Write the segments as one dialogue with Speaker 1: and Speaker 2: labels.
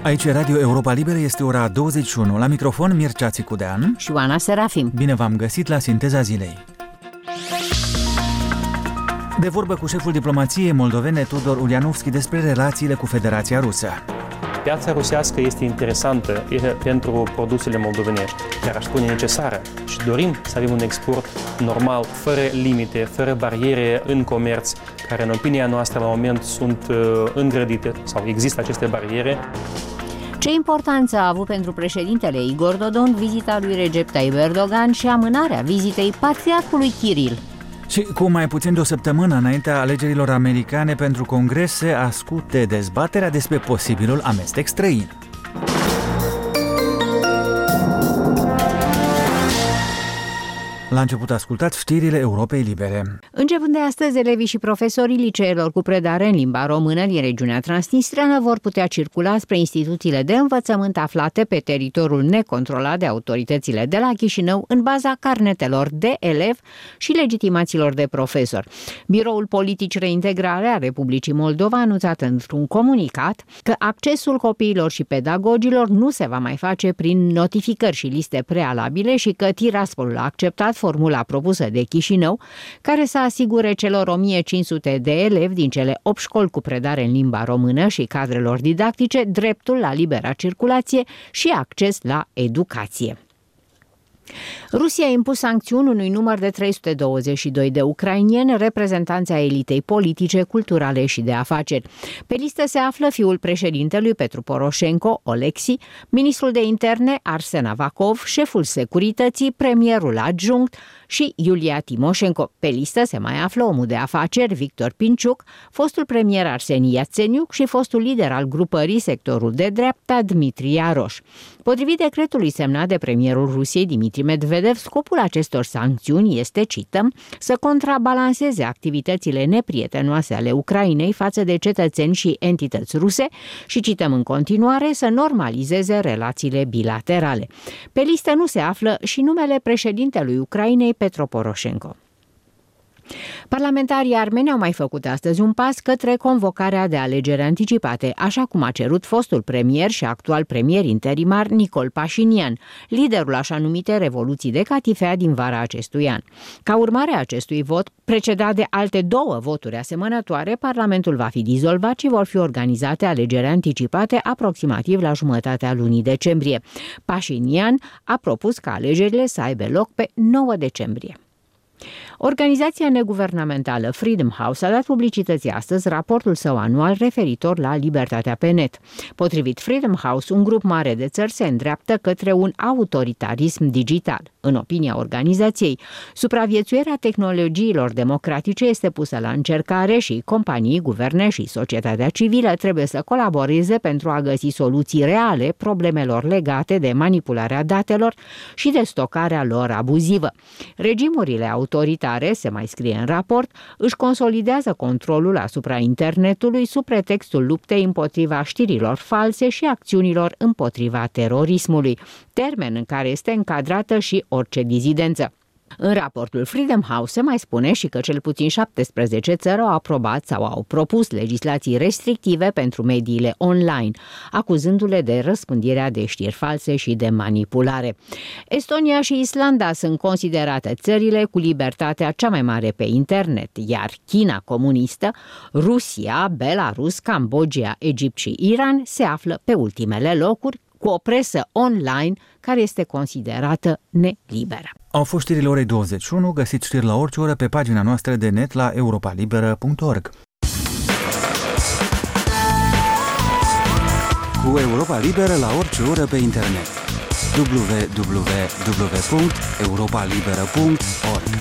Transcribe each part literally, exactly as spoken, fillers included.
Speaker 1: Aici Radio Europa Liberă, este ora douăzeci și unu. La microfon Mircea Țicudean
Speaker 2: și Oana Serafim.
Speaker 1: Bine v-am găsit la Sinteza Zilei. De vorbă cu șeful diplomației moldovene Tudor Ulianovski despre relațiile cu Federația Rusă.
Speaker 3: Piața rusească este interesantă pentru produsele moldovenești, chiar aș spune necesară, și dorim să avem un export normal, fără limite, fără bariere în comerț, care în opinia noastră la moment sunt îngrădite sau există aceste bariere.
Speaker 2: Ce importanță a avut pentru președintele Igor Dodon vizita lui Recep Tayyip Erdogan și amânarea vizitei patriarhului Kiril?
Speaker 1: Și cu mai puțin de o săptămână înaintea alegerilor americane pentru Congres se ascute dezbaterea despre posibilul amestec străin. La început ascultați știrile Europei Libere.
Speaker 2: Începând de astăzi, elevii și profesorii liceelor cu predare în limba română din regiunea transnistreană vor putea circula spre instituțiile de învățământ aflate pe teritoriul necontrolat de autoritățile de la Chișinău în baza carnetelor de elev și legitimațiilor de profesor. Biroul Politici Reintegrare a Republicii Moldova a anunțat într-un comunicat că accesul copiilor și pedagogilor nu se va mai face prin notificări și liste prealabile și că Tiraspolul a acceptat formula propusă de Chișinău, care să asigure celor o mie cinci sute de elevi din cele opt școli cu predare în limba română și cadrelor didactice dreptul la libera circulație și acces la educație. Rusia a impus sancțiuni unui număr de trei sute douăzeci și doi de ucrainieni, reprezentanți ai elitei politice, culturale și de afaceri. Pe listă se află fiul președintelui Petru Poroșenko, Oleksi, ministrul de interne Arsen Avakov, șeful securității, premierul adjunct și Iulia Timoșenko. Pe listă se mai află omul de afaceri Victor Pinciuc, fostul premier Arseni Iațeniuc și fostul lider al grupării sectorul de dreapta Dmitri Iaroș. Potrivit decretului semnat de premierul Rusiei Dmitri Medvedev, scopul acestor sancțiuni este, cităm, să contrabalanceze activitățile neprietenoase ale Ucrainei față de cetățeni și entități ruse și, cităm în continuare, să normalizeze relațiile bilaterale. Pe listă nu se află și numele președintelui Ucrainei Petro Poroșenko. Parlamentarii armeni au mai făcut astăzi un pas către convocarea de alegeri anticipate, așa cum a cerut fostul premier și actual premier interimar Nicol Pașinian, liderul așa numite revoluții de catifea din vara acestui an. Ca urmare a acestui vot, precedat de alte două voturi asemănătoare, Parlamentul va fi dizolvat și vor fi organizate alegeri anticipate aproximativ la jumătatea lunii decembrie. Pașinian a propus ca alegerile să aibă loc pe nouă decembrie. Organizația neguvernamentală Freedom House a dat publicității astăzi raportul său anual referitor la libertatea pe net. Potrivit Freedom House, un grup mare de țări se îndreaptă către un autoritarism digital. În opinia organizației, supraviețuirea tehnologiilor democratice este pusă la încercare și companii, guverne și societatea civilă trebuie să colaboreze pentru a găsi soluții reale problemelor legate de manipularea datelor și de stocarea lor abuzivă. Regimurile autoritare, se mai scrie în raport, își consolidează controlul asupra internetului sub pretextul luptei împotriva știrilor false și acțiunilor împotriva terorismului, termen în care este încadrată și orice dizidență. În raportul Freedom House se mai spune și că cel puțin șaptesprezece țări au aprobat sau au propus legislații restrictive pentru mediile online, acuzându-le de răspândirea de știri false și de manipulare. Estonia și Islanda sunt considerate țările cu libertatea cea mai mare pe internet, iar China comunistă, Rusia, Belarus, Cambodgia, Egipt și Iran se află pe ultimele locuri, cu o presă online care este considerată neliberă.
Speaker 1: Au fost știrile orei douăzeci și unu, găsiți știri la orice oră pe pagina noastră de net la europa liberă punct org. Cu Europa Liberă la orice oră pe internet. w w w punct europa liberă punct org.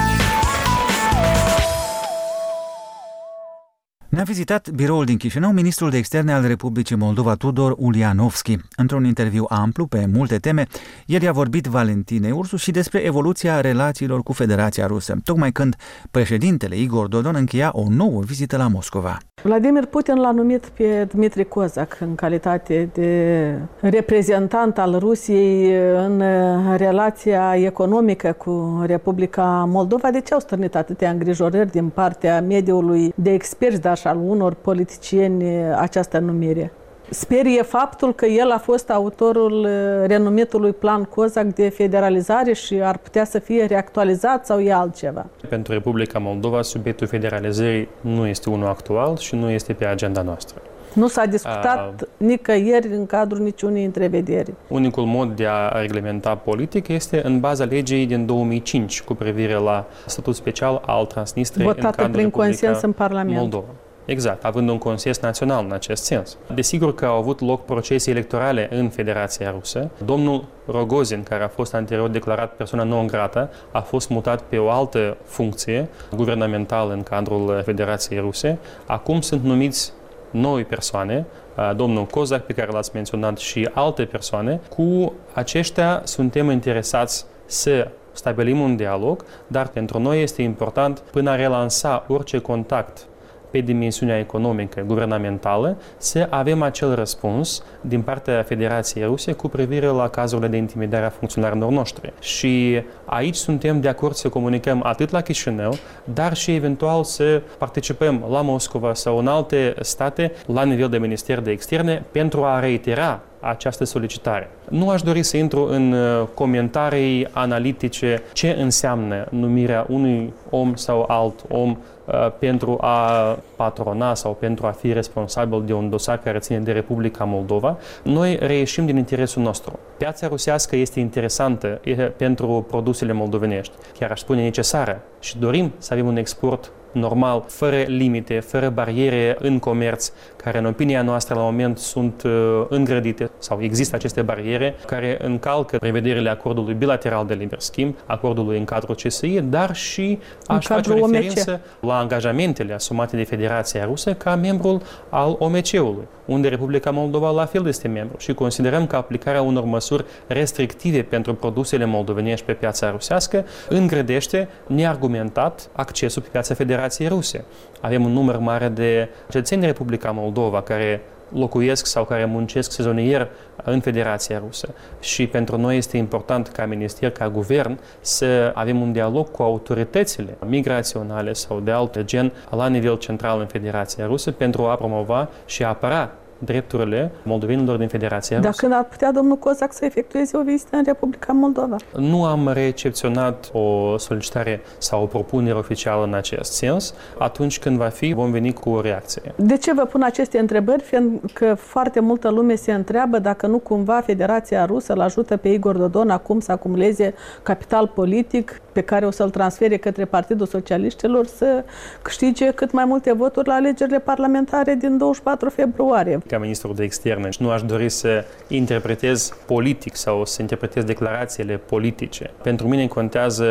Speaker 1: Ne-a vizitat biroul din Chișinău ministrul de externe al Republicii Moldova Tudor Ulianovski. Într-un interviu amplu pe multe teme, el i-a vorbit Valentinei Ursu și despre evoluția relațiilor cu Federația Rusă, tocmai când președintele Igor Dodon încheia o nouă vizită la Moscova.
Speaker 4: Vladimir Putin l-a numit pe Dmitri Kozak în calitate de reprezentant al Rusiei în relația economică cu Republica Moldova. De ce au stârnit atâtea îngrijorări din partea mediului de experți, dar și al unor politicieni această numire? sperie faptul că el a fost autorul renumitului plan Cozac de federalizare și ar putea să fie reactualizat sau e altceva?
Speaker 3: Pentru Republica Moldova, subiectul federalizării nu este unul actual și nu este pe agenda noastră.
Speaker 4: Nu s-a discutat a, nicăieri în cadrul niciunei întrevederi.
Speaker 3: Unicul mod de a reglementa politic este în baza legii din două mii cinci cu privire la statut special al Transnistriei în cadrul
Speaker 4: prin
Speaker 3: Republica
Speaker 4: consens în Parlament.
Speaker 3: Moldova. Exact, având un consens național în acest sens. Desigur că au avut loc procese electorale în Federația Rusă. Domnul Rogozin, care a fost anterior declarat persoana non grata, a fost mutat pe o altă funcție guvernamentală în cadrul Federației Ruse. Acum sunt numiți noi persoane, domnul Cozac, pe care l-ați menționat, și alte persoane. Cu aceștia suntem interesați să stabilim un dialog, dar pentru noi este important, până a relansa orice contact pe dimensiunea economică, guvernamentală, să avem acel răspuns din partea Federației Ruse cu privire la cazurile de intimidare a funcționarilor noștri. Și aici suntem de acord să comunicăm atât la Chișinău, dar și eventual să participăm la Moscova sau în alte state la nivel de Minister de Externe pentru a reitera această solicitare. Nu aș dori să intru în comentarii analitice ce înseamnă numirea unui om sau alt om pentru a patrona sau pentru a fi responsabil de un dosar care ține de Republica Moldova. Noi reieșim din interesul nostru. Piața rusească este interesantă pentru produsele moldovenești, chiar aș spune necesară, și dorim să avem un export normal, fără limite, fără bariere în comerț, care în opinia noastră la moment sunt uh, îngrădite sau există aceste bariere care încalcă prevederile acordului bilateral de liber schimb, acordului în cadrul C S I, dar și aș face o referință la angajamentele asumate de Federația Rusă ca membru al O M C-ului, unde Republica Moldova la fel este membru și considerăm că aplicarea unor măsuri restrictive pentru produsele moldovenești pe piața rusească îngrădește neargumentat accesul pe piața Federației Ruse. Avem un număr mare de cetățeni din Republica Moldova care locuiesc sau care muncesc sezonier în Federația Rusă. Și pentru noi este important ca minister, ca guvern, să avem un dialog cu autoritățile migraționale sau de alt gen la nivel central în Federația Rusă pentru a promova și a apăra drepturile moldovenilor din Federația Rusă.
Speaker 4: Dar când ar putea domnul Cozac să efectueze o vizită în Republica Moldova?
Speaker 3: Nu am recepționat o solicitare sau o propunere oficială în acest sens. Atunci când va fi, vom veni cu o reacție.
Speaker 4: De ce vă pun aceste întrebări? Fiindcă foarte multă lume se întreabă dacă nu cumva Federația Rusă îl ajută pe Igor Dodon acum să acumuleze capital politic pe care o să-l transfere către Partidul Socialiștilor să câștige cât mai multe voturi la alegerile parlamentare din douăzeci și patru februarie.
Speaker 3: Ca ministrul de externe nu aș dori să interpretez politic sau să interpretez declarațiile politice. Pentru mine contează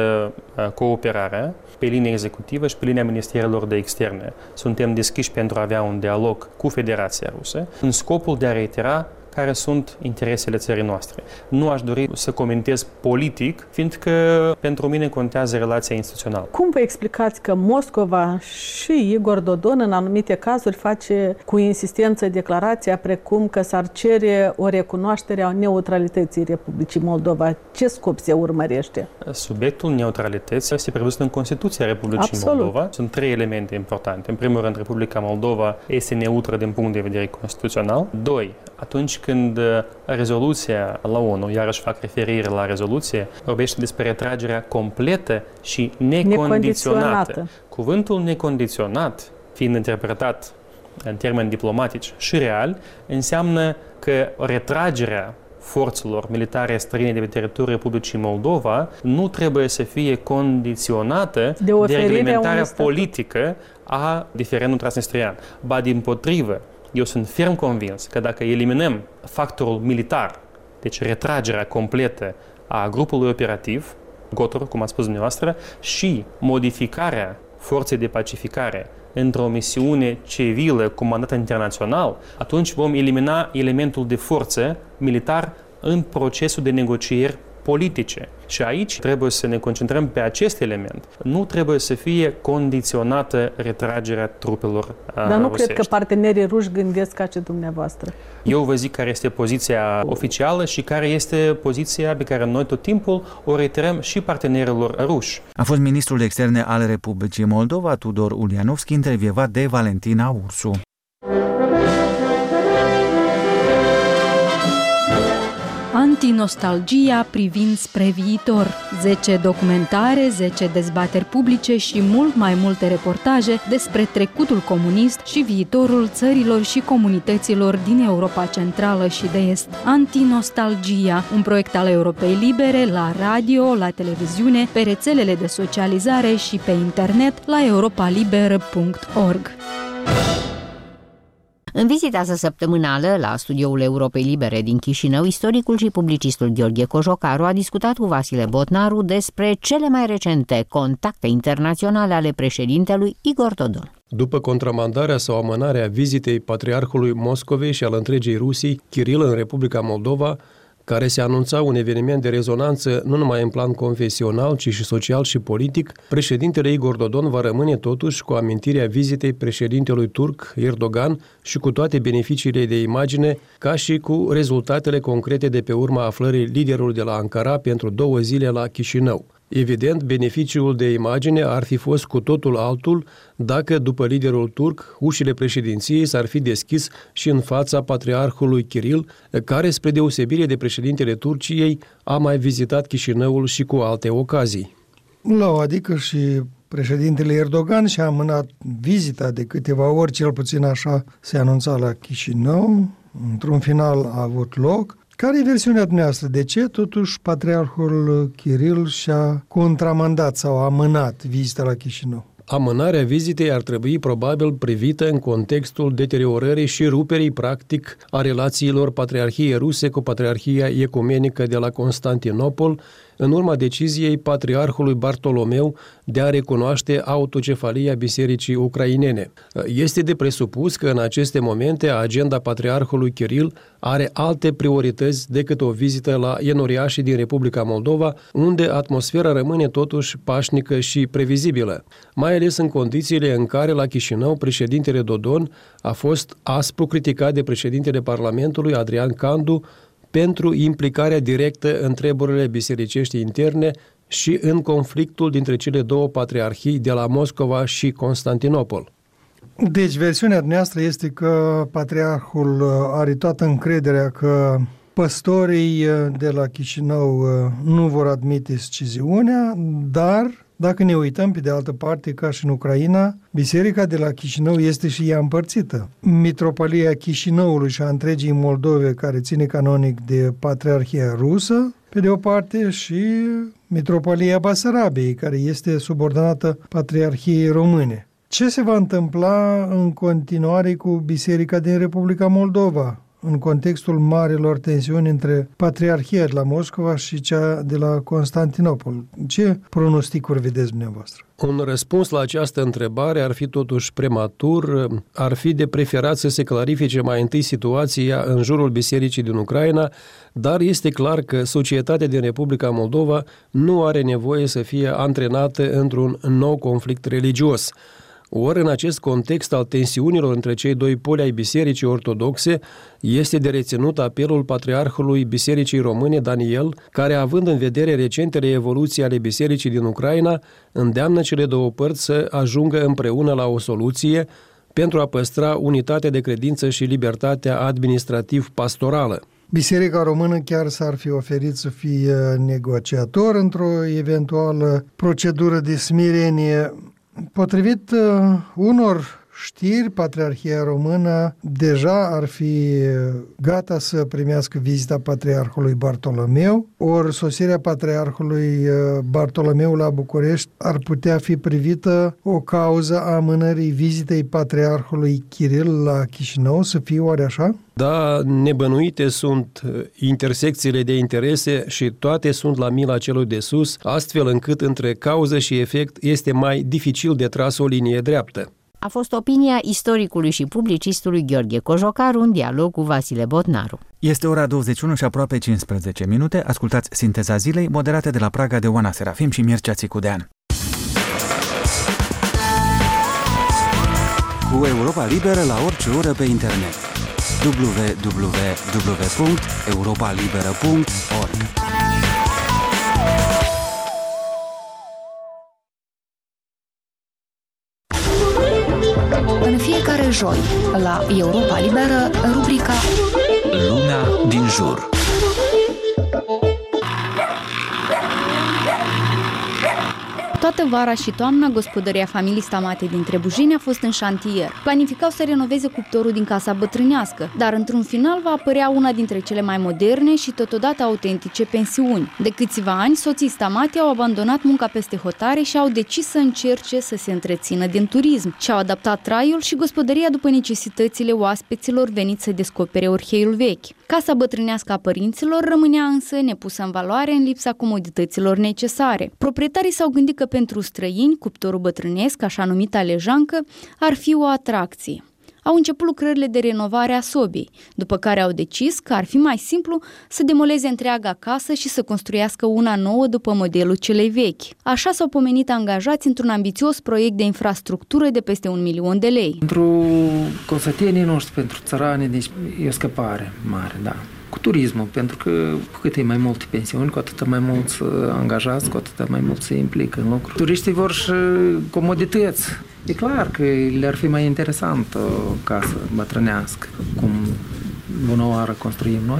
Speaker 3: cooperarea pe linia executivă și pe linia ministerilor de externe. Suntem deschiși pentru a avea un dialog cu Federația Rusă în scopul de a reitera care sunt interesele țării noastre. Nu aș dori să comentez politic, fiindcă pentru mine contează relația instituțională.
Speaker 4: Cum vă explicați că Moscova și Igor Dodon în anumite cazuri face cu insistență declarația precum că s-ar cere o recunoaștere a neutralității Republicii Moldova? Ce scop se urmărește?
Speaker 3: Subiectul neutralității este prevăzut în Constituția Republicii
Speaker 4: Absolut.
Speaker 3: Moldova. Sunt trei elemente importante. În primul rând, Republica Moldova este neutră din punct de vedere constituțional. Doi, atunci când rezoluția la ONU, iarăși fac referire la rezoluție, vorbește despre retragerea completă și necondiționată. necondiționată. Cuvântul necondiționat, fiind interpretat în termeni diplomatici și real, înseamnă că retragerea forțelor militare străine de pe teritoriul Republicii Moldova nu trebuie să fie condiționată de, de reglementarea politică a diferendului transnistrian. Ba dimpotrivă, eu sunt ferm convins că dacă eliminăm factorul militar, deci retragerea completă a grupului operativ, Gotor, cum a spus dumneavoastră, și modificarea forței de pacificare într-o misiune civilă cu mandat internațional, atunci vom elimina elementul de forță militar în procesul de negocieri politice. Și aici trebuie să ne concentrăm pe acest element. Nu trebuie să fie condiționată retragerea trupelor rusești.
Speaker 4: Dar nu cred că partenerii ruși gândesc ca ce dumneavoastră.
Speaker 3: Eu vă zic care este poziția oficială și care este poziția pe care noi tot timpul o reiterăm și partenerilor ruși.
Speaker 1: A fost ministrul de externe al Republicii Moldova, Tudor Ulianovski, intervievat de Valentina Ursu.
Speaker 5: Antinostalgia privind spre viitor. zece documentare, zece dezbateri publice și mult mai multe reportaje despre trecutul comunist și viitorul țărilor și comunităților din Europa Centrală și de Est. Antinostalgia, un proiect al Europei Libere la radio, la televiziune, pe rețelele de socializare și pe internet la europa liberă punct org.
Speaker 2: În vizita sa săptămânală la studioul Europei Libere din Chișinău, istoricul și publicistul Gheorghe Cojocaru a discutat cu Vasile Botnaru despre cele mai recente contacte internaționale ale președintelui Igor Dodon.
Speaker 6: După contramandarea sau amânarea vizitei patriarhului Moscovei și al întregii Rusii, Kiril, în Republica Moldova, care se anunța un eveniment de rezonanță nu numai în plan confesional, ci și social și politic, președintele Igor Dodon va rămâne totuși cu amintirea vizitei președintelui turc Erdogan și cu toate beneficiile de imagine, ca și cu rezultatele concrete de pe urma aflării liderului de la Ankara pentru două zile la Chișinău. Evident, beneficiul de imagine ar fi fost cu totul altul dacă, după liderul turc, ușile președinției s-ar fi deschis și în fața patriarhului Kiril, care, spre deosebire de președintele Turciei, a mai vizitat Chișinăul și cu alte ocazii.
Speaker 7: La o adică și președintele Erdogan și-a amânat vizita de câteva ori, cel puțin așa se anunța la Chișinău. Într-un final a avut loc. Care e versiunea dumneavoastră? De ce totuși patriarhul Kiril și-a contramandat sau amânat vizita la Chișinău?
Speaker 6: Amânarea vizitei ar trebui probabil privită în contextul deteriorării și ruperii practic a relațiilor Patriarhiei Ruse cu Patriarhia Ecumenică de la Constantinopol, în urma deciziei patriarhului Bartolomeu de a recunoaște autocefalia Bisericii Ucrainene. Este de presupus că în aceste momente agenda patriarhului Kiril are alte priorități decât o vizită la enoriașii din Republica Moldova, unde atmosfera rămâne totuși pașnică și previzibilă, mai ales în condițiile în care la Chișinău președintele Dodon a fost aspru criticat de președintele Parlamentului Adrian Candu pentru implicarea directă în treburile bisericești interne și în conflictul dintre cele două patriarhii de la Moscova și Constantinopol.
Speaker 7: Deci, versiunea noastră este că patriarhul are toată încrederea că păstorii de la Chișinău nu vor admite sciziunea, dar dacă ne uităm pe de altă parte, ca și în Ucraina, biserica de la Chișinău este și ea împărțită. Mitropolia Chișinăului și a întregii Moldove, care ține canonic de Patriarhia Rusă, pe de o parte, și Mitropolia Basarabiei, care este subordonată Patriarhiei Române. Ce se va întâmpla în continuare cu biserica din Republica Moldova, în contextul marilor tensiuni între Patriarhia de la Moscova și cea de la Constantinopol? Ce pronosticuri vedeți dumneavoastră?
Speaker 6: Un răspuns la această întrebare ar fi totuși prematur, ar fi de preferat să se clarifice mai întâi situația în jurul bisericii din Ucraina, dar este clar că societatea din Republica Moldova nu are nevoie să fie antrenată într-un nou conflict religios. Ori în acest context al tensiunilor între cei doi poli ai Bisericii Ortodoxe, este de reținut apelul Patriarhului Bisericii Române, Daniel, care, având în vedere recentele evoluții ale Bisericii din Ucraina, îndeamnă cele două părți să ajungă împreună la o soluție pentru a păstra unitatea de credință și libertatea administrativ-pastorală.
Speaker 7: Biserica Română chiar s-ar fi oferit să fie negociator într-o eventuală procedură de smirenie. Potrivit uh, unor știri, Patriarhia Română deja ar fi gata să primească vizita Patriarhului Bartolomeu, ori sosirea Patriarhului Bartolomeu la București ar putea fi privită o cauză a amânării vizitei Patriarhului Kiril la Chișinău, să fie oare așa?
Speaker 6: Da, nebănuite sunt intersecțiile de interese și toate sunt la mila celui de sus, astfel încât între cauză și efect este mai dificil de tras o linie dreaptă.
Speaker 2: A fost opinia istoricului și publicistului Gheorghe Cojocaru în dialog cu Vasile Botnaru.
Speaker 1: Este ora douăzeci și unu și aproape cincisprezece minute. Ascultați Sinteza Zilei, moderată de la Praga de Oana Serafim și Mircea Țicudean. Cu Europa Liberă la orice oră pe internet. w w w punct europa liberă punct org
Speaker 8: În fiecare joi, la Europa Liberă, rubrica
Speaker 9: Lumea din jur.
Speaker 5: Toată vara și toamna, gospodăria familiei Stamate din Trebujeni a fost în șantier. Planificau să renoveze cuptorul din casa bătrânească, dar într-un final va apărea una dintre cele mai moderne și totodată autentice pensiuni. De câțiva ani, soții Stamate au abandonat munca peste hotare și au decis să încerce să se întrețină din turism. Și-au adaptat traiul și gospodăria după necesitățile oaspeților veniți să descopere Orheiul vechi. Casa bătrânească a părinților rămânea însă nepusă în valoare în lipsa comodităților necesare. Proprietarii s-au gândit că pentru străini, cuptorul bătrânesc, așa numit alejancă, ar fi o atracție. Au început lucrările de renovare a sobei, după care au decis că ar fi mai simplu să demoleze întreaga casă și să construiască una nouă după modelul celei vechi. Așa s-au pomenit angajați într-un ambițios proiect de infrastructură de peste un milion de lei.
Speaker 9: Pentru cosătenii noștri, pentru țărani, deci e o scăpare mare, da. Cu turismul, pentru că cu cât e mai multe pensiuni, cu atât mai mulți angajați, cu atât mai mult se implică în lucru. Turiștii vor și comodități. E clar că le-ar fi mai interesant o casă bătrânească, cum bună oară construim noi,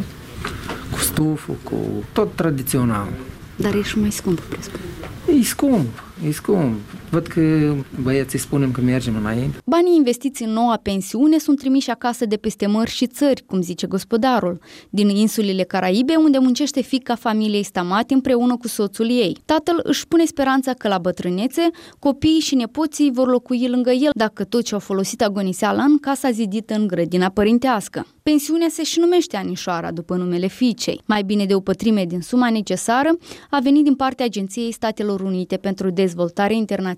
Speaker 9: cu stuful, cu tot tradițional.
Speaker 5: Dar e și mai scump, presupun.
Speaker 9: E scump, e scump. Văd că băieții spunem că mergem înainte.
Speaker 5: Banii investiți în noua pensiune sunt trimiși acasă de peste mări și țări, cum zice gospodarul, din insulele Caraibe, unde muncește fiica familiei Stamate împreună cu soțul ei. Tatăl își pune speranța că la bătrânețe, copiii și nepoții vor locui lângă el, dacă tot ce au folosit agoniseala în casa zidită în grădina părintească. Pensiunea se și numește Anișoara, după numele fiicei. Mai bine de o pătrime din suma necesară a venit din partea Agenției Statelor Unite pentru Dezvoltare Internațională,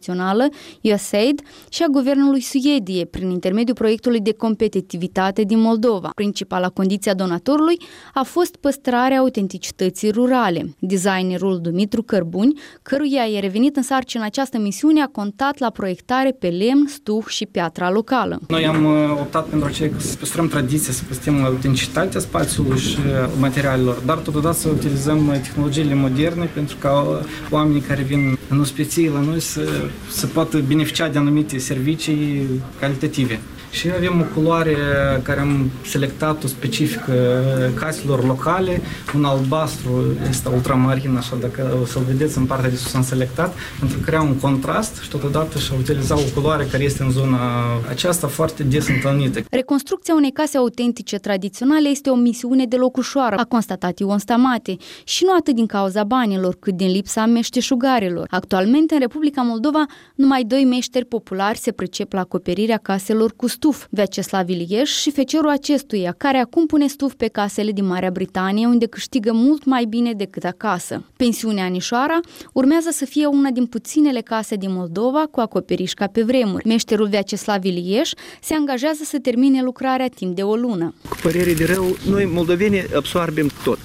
Speaker 5: U S A I D, și a guvernului Suediei, prin intermediul proiectului de competitivitate din Moldova. Principala condiție a donatorului a fost păstrarea autenticității rurale. Designerul Dumitru Cărbuni, căruia i-a revenit în sarcină această misiune, a contat la proiectare pe lemn, stuf și piatra locală.
Speaker 10: Noi am optat pentru aceea să păstrăm tradiția, să păstrăm autenticitatea spațiului și materialelor, dar totodată să utilizăm tehnologiile moderne pentru ca oamenii care vin în ospăție la noi să, să poată beneficia de anumite servicii calitative. Și avem o culoare care am selectat-o specifică caselor locale, un albastru, este ultramarin, așa, dacă o să-l vedeți în partea de sus am selectat, pentru a crea un contrast și totodată și-a utilizat o culoare care este în zona aceasta foarte des întâlnită.
Speaker 5: Reconstrucția unei case autentice tradiționale este o misiune deloc ușoară, a constatat Ion Stamate, și nu atât din cauza banilor, cât din lipsa meșteșugarilor. Actualmente, în Republica Moldova, numai doi meșteri populari se pricep la acoperirea caselor cu stuf, Vyacheslav Ilieș și fecerul acestuia, care acum pune stuf pe casele din Marea Britanie, unde câștigă mult mai bine decât acasă. Pensiunea Anișoara urmează să fie una din puținele case din Moldova cu acoperiș ca pe vremuri. Meșterul Vyacheslav Ilieș se angajează să termine lucrarea timp de o lună.
Speaker 11: Cu părere de rău, noi moldovenii absorbim tot.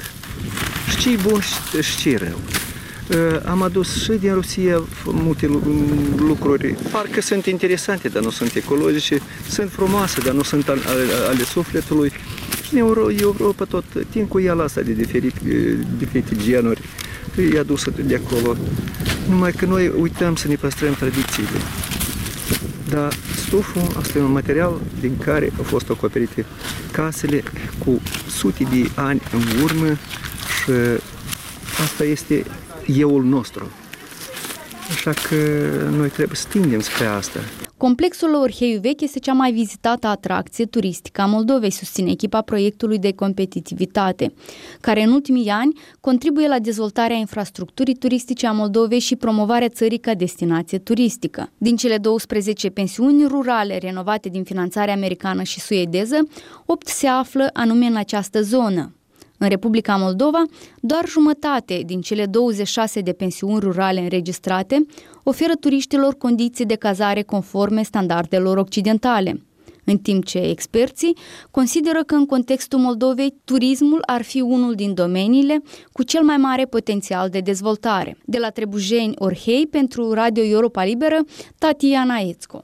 Speaker 11: Și ce e bun și ce e rău. Am adus și din Rusia multe lucruri. Parcă sunt interesante, dar nu sunt ecologice, sunt frumoase, dar nu sunt ale, ale sufletului. Și în Europa tot tin cu ea asta de diferite, diferite genuri. E adusă de acolo. Numai că noi uităm să ne păstrăm tradițiile. Dar stuful, asta e un material din care au fost acoperite casele cu sute de ani în urmă și asta este euul nostru. Așa că noi trebuie să tindem spre asta.
Speaker 5: Complexul Orheiul vechi este cea mai vizitată atracție turistică a Moldovei, susține echipa proiectului de competitivitate, care în ultimii ani contribuie la dezvoltarea infrastructurii turistice a Moldovei și promovarea țării ca destinație turistică. Din cele douăsprezece pensiuni rurale renovate din finanțare americană și suedeză, opt se află anume în această zonă. În Republica Moldova, doar jumătate din cele douăzeci și șase de pensiuni rurale înregistrate oferă turiștilor condiții de cazare conforme standardelor occidentale, în timp ce experții consideră că în contextul Moldovei turismul ar fi unul din domeniile cu cel mai mare potențial de dezvoltare. De la Trebujeni, Orhei, pentru Radio Europa Liberă, Tatiana Ețco.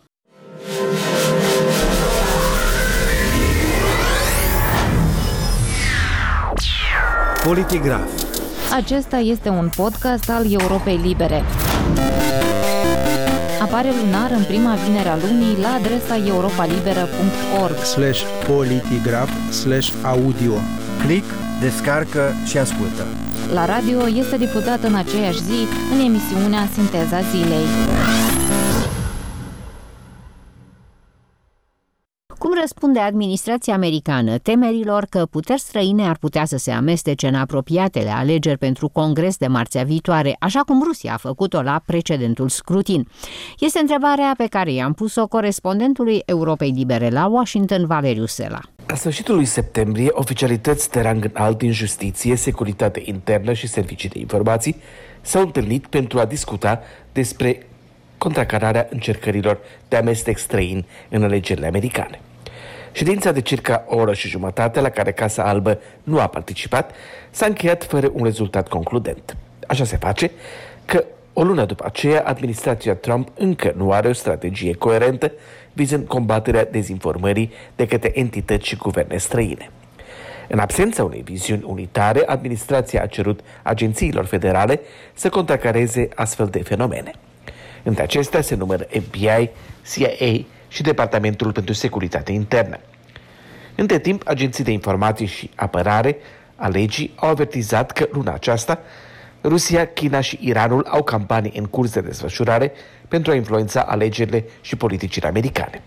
Speaker 12: Politigraf. Acesta este un podcast al Europei Libere. Apare lunar în prima vinere a lunii la adresa europalibera punct org
Speaker 13: slash politigraf slash audio.
Speaker 1: Click, descarcă și ascultă.
Speaker 12: La radio este difuzat în aceeași zi în emisiunea Sinteza Zilei.
Speaker 2: Cum răspunde administrația americană temerilor că puteri străine ar putea să se amestece în apropiatele alegeri pentru Congres de marțea viitoare, așa cum Rusia a făcut-o la precedentul scrutin? Este întrebarea pe care i-am pus-o corespondentului Europei Libere la Washington, Valeriu Sela.
Speaker 13: La sfârșitul lui septembrie, oficialități de rang înalt din justiție, securitate internă și servicii de informații s-au întâlnit pentru a discuta despre contracararea încercărilor de amestec străin în alegerile americane. Ședința de circa o oră și jumătate, la care Casa Albă nu a participat, s-a încheiat fără un rezultat concludent. Așa se face că, o lună după aceea, administrația Trump încă nu are o strategie coerentă vizând combaterea dezinformării de către entități și guverne străine. În absența unei viziuni unitare, administrația a cerut agențiilor federale să contracareze astfel de fenomene. Între acestea se numără F B I, C I A și Departamentul pentru Securitate Internă. Între timp, agenții de informații și apărare a legii au avertizat că luna aceasta Rusia, China și Iranul au campanii în curs de desfășurare pentru a influența alegerile și politicile americane.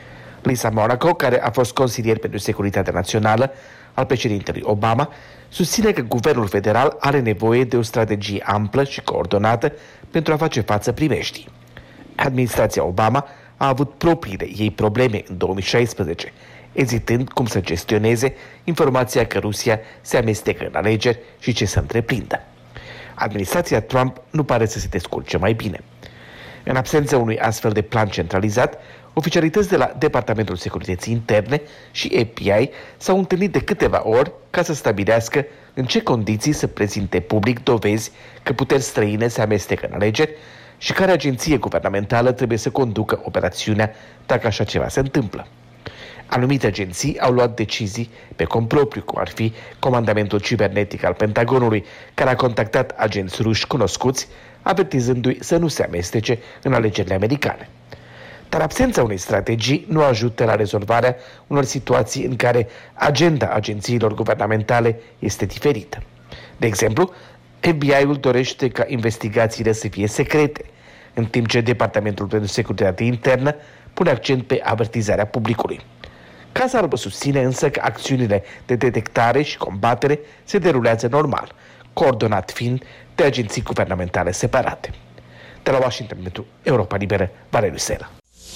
Speaker 13: Lisa Monaco, care a fost consilier pentru securitatea națională al președintelui Obama, susține că guvernul federal are nevoie de o strategie amplă și coordonată pentru a face față primeștii. Administrația Obama a avut propriile ei probleme în două mii șaisprezece, ezitând cum să gestioneze informația că Rusia se amestecă în alegeri și ce să întreprindă. Administrația Trump nu pare să se descurce mai bine. În absența unui astfel de plan centralizat, oficialități de la Departamentul Securității Interne și F B I s-au întâlnit de câteva ori ca să stabilească în ce condiții să prezinte public dovezi că puteri străine se amestecă în alegeri și care agenție guvernamentală trebuie să conducă operațiunea dacă așa ceva se întâmplă. Anumite agenții au luat decizii pe cont propriu, cum ar fi Comandamentul Cibernetic al Pentagonului, care a contactat agenți ruși cunoscuți, avertizându-i să nu se amestece în alegerile americane. Dar absența unei strategii nu ajută la rezolvarea unor situații în care agenda agențiilor guvernamentale este diferită. De exemplu, F B I-ul dorește ca investigațiile să fie secrete, în timp ce Departamentul pentru Securitate Internă pune accent pe avertizarea publicului. Casa Albă susține însă că acțiunile de detectare și combatere se derulează normal, coordonat fiind de agenții guvernamentale separate. De la Washington pentru Europa Liberă, Valeriu Sela.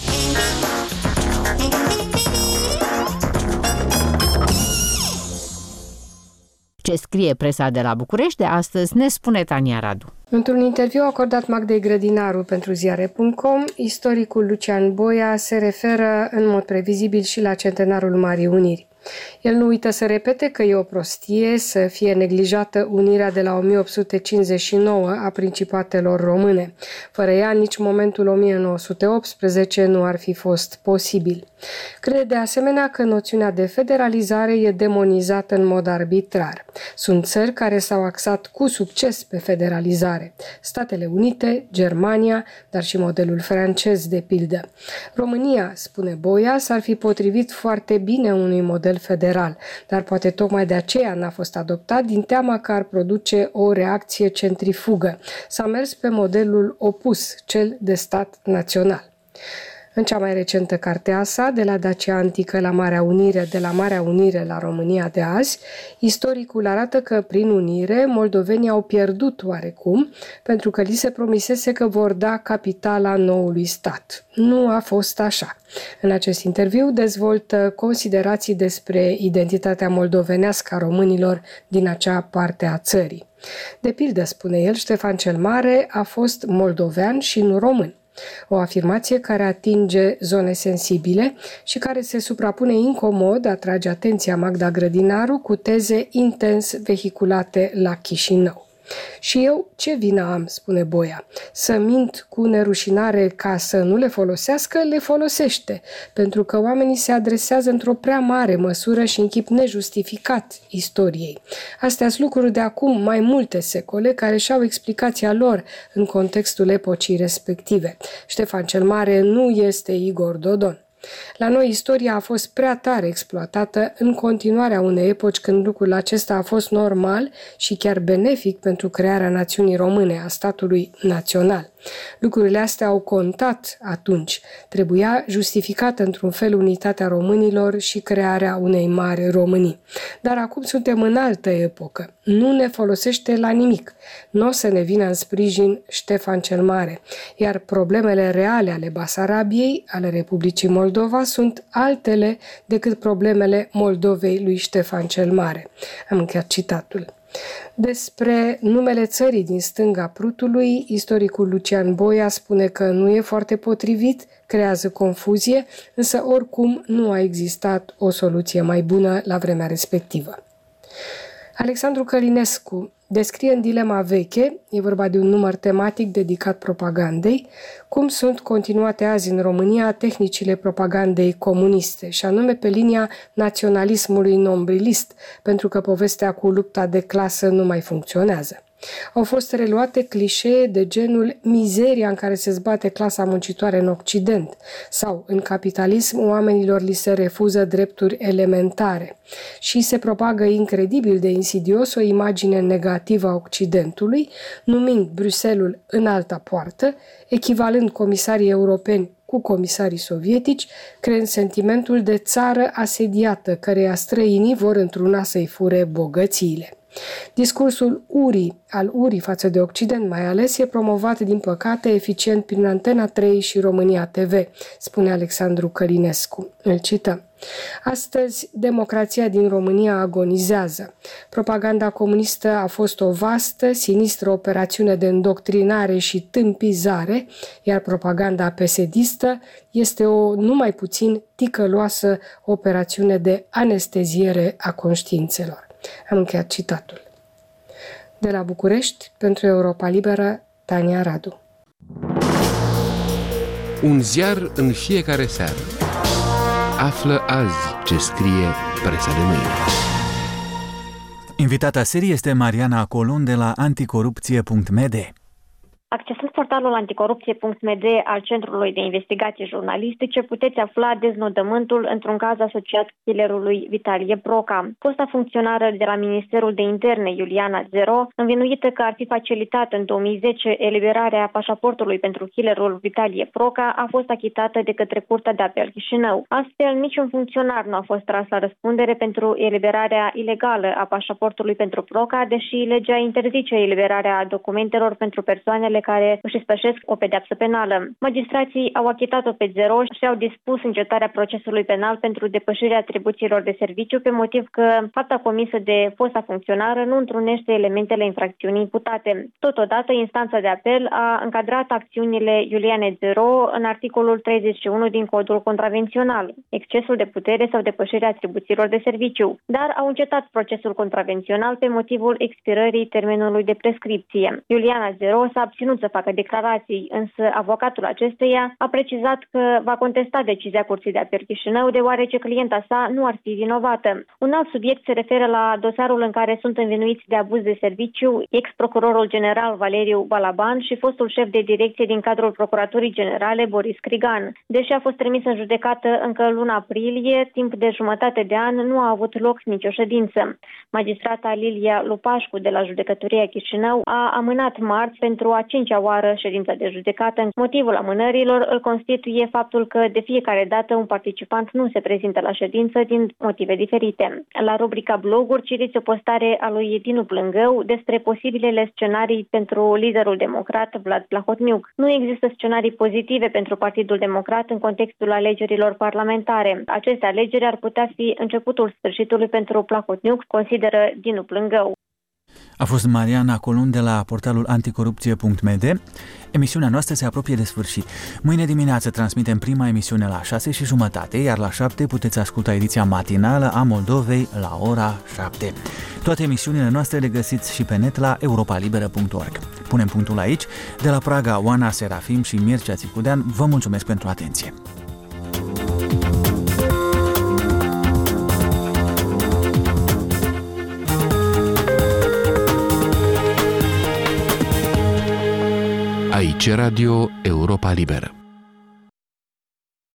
Speaker 2: Ce scrie presa de la București de astăzi ne spune Tania Radu.
Speaker 14: Într-un interviu acordat Magdei Grădinaru pentru ziare punct com, istoricul Lucian Boia se referă în mod previzibil și la centenarul Marii Uniri. El nu uită să repete că e o prostie să fie neglijată unirea de la o mie opt sute cincizeci și nouă a principatelor române. Fără ea, nici momentul o mie nouă sute optsprezece nu ar fi fost posibil. Crede de asemenea că noțiunea de federalizare e demonizată în mod arbitrar. Sunt țări care s-au axat cu succes pe federalizare. Statele Unite, Germania, dar și modelul francez, de pildă. România, spune Boia, s-ar fi potrivit foarte bine unui model federal, dar poate tocmai de aceea n-a fost adoptat din teama că ar produce o reacție centrifugă. S-a mers pe modelul opus, cel de stat național. În cea mai recentă carte a sa, De la Dacia Antică la Marea Unire, de la Marea Unire la România de azi, istoricul arată că, prin unire, moldovenii au pierdut oarecum, pentru că li se promisese că vor da capitala noului stat. Nu a fost așa. În acest interviu dezvoltă considerații despre identitatea moldovenească a românilor din acea parte a țării. De pildă, spune el, Ștefan cel Mare a fost moldovean și nu român. O afirmație care atinge zone sensibile și care se suprapune incomod, atrage atenția Magda Grădinaru, cu teze intens vehiculate la Chișinău. Și eu ce vină am, spune Boia, să mint cu nerușinare ca să nu le folosească, le folosește, pentru că oamenii se adresează într-o prea mare măsură și în chip nejustificat istoriei. Astea-s lucruri de acum mai multe secole care și-au explicația lor în contextul epocii respective. Ștefan cel Mare nu este Igor Dodon. La noi, istoria a fost prea tare exploatată în continuarea unei epoci când lucrul acesta a fost normal și chiar benefic pentru crearea națiunii române, a statului național. Lucrurile astea au contat atunci. Trebuia justificată într-un fel unitatea românilor și crearea unei mari Românii. Dar acum suntem în altă epocă. Nu ne folosește la nimic. Nu o să ne vină în sprijin Ștefan cel Mare. Iar problemele reale ale Basarabiei, ale Republicii Moldova, sunt altele decât problemele Moldovei lui Ștefan cel Mare. Am încheiat citatul. Despre numele țării din stânga Prutului, istoricul Lucian Boia spune că nu e foarte potrivit, creează confuzie, însă oricum nu a existat o soluție mai bună la vremea respectivă. Alexandru Călinescu descrie în Dilema veche, e vorba de un număr tematic dedicat propagandei, cum sunt continuate azi în România tehnicile propagandei comuniste, și anume pe linia naționalismului nombrilist, pentru că povestea cu lupta de clasă nu mai funcționează. Au fost reluate clișee de genul mizeria în care se zbate clasa muncitoare în Occident sau în capitalism oamenilor li se refuză drepturi elementare și se propagă incredibil de insidios o imagine negativă a Occidentului, numind Bruxelles în alta poartă, echivalând comisarii europeni cu comisarii sovietici, creând sentimentul de țară asediată, căreia străinii vor într-una să-i fure bogățiile. Discursul urii, al urii față de Occident mai ales, e promovat, din păcate, eficient prin Antena trei și România T V, spune Alexandru Călinescu. Îl cităm. Astăzi, democrația din România agonizează. Propaganda comunistă a fost o vastă, sinistră operațiune de îndoctrinare și tâmpizare, iar propaganda pesedistă este o numai puțin ticăloasă operațiune de anesteziere a conștiințelor. Am încheiat citatul. De la București, pentru Europa Liberă, Tania Radu.
Speaker 15: Un ziar în fiecare seară. Află azi ce scrie presa de mâine.
Speaker 1: Invitata serii este Mariana Colun de la anticorupție punct m d.
Speaker 16: Accesând portalul anticorupție punct m d al Centrului de Investigații Jurnalistice, puteți afla deznodământul într-un caz asociat killerului Vitalie Proca. Fosta funcționară de la Ministerul de Interne, Iuliana Zero, învinuită că ar fi facilitat în două mii zece eliberarea pașaportului pentru killerul Vitalie Proca, a fost achitată de către Curtea de Apel Chișinău. Astfel, niciun funcționar nu a fost tras la răspundere pentru eliberarea ilegală a pașaportului pentru Proca, deși legea interzice eliberarea documentelor pentru persoanele care își spășesc o pedeapsă penală. Magistrații au achitat-o pe Zero și au dispus încetarea procesului penal pentru depășirea atribuțiilor de serviciu pe motiv că fapta comisă de fosta funcționară nu întrunește elementele infracțiunii imputate. Totodată, instanța de apel a încadrat acțiunile Iuliane Zero în articolul treizeci și unu din Codul Contravențional, excesul de putere sau depășirea atribuțiilor de serviciu, dar au încetat procesul contravențional pe motivul expirării termenului de prescripție. Iuliana Zero s-a abținut să facă declarații, însă avocatul acesteia a precizat că va contesta decizia Curții de Apel Chișinău, deoarece clienta sa nu ar fi vinovată. Un alt subiect se referă la dosarul în care sunt învinuiți de abuz de serviciu ex-procurorul general Valeriu Balaban și fostul șef de direcție din cadrul Procuraturii Generale Boris Crigan. Deși a fost trimis în judecată încă în luna aprilie, timp de jumătate de an nu a avut loc nicio ședință. Magistrata Lilia Lupașcu de la Judecătoria Chișinău a amânat marți pentru a cincea oară ședința de judecată. Motivul amânărilor îl constituie faptul că de fiecare dată un participant nu se prezintă la ședință din motive diferite. La rubrica bloguri citiți o postare a lui Dinu Plângău despre posibilele scenarii pentru liderul democrat Vlad Plahotniuc. Nu există scenarii pozitive pentru Partidul Democrat în contextul alegerilor parlamentare. Aceste alegeri ar putea fi începutul sfârșitului pentru Plahotniuc, consideră Dinu Plângău.
Speaker 1: A fost Mariana Colun de la portalul anticorupție punct m d. Emisiunea noastră se apropie de sfârșit. Mâine dimineață transmitem prima emisiune la șase și jumătate, iar la șapte puteți asculta ediția matinală a Moldovei la ora șapte. Toate emisiunile noastre le găsiți și pe net la europa liberă punct org. Punem punctul aici. De la Praga, Oana Serafim și Mircea Țicudean, vă mulțumesc pentru atenție.
Speaker 15: Aici Radio Europa Liberă.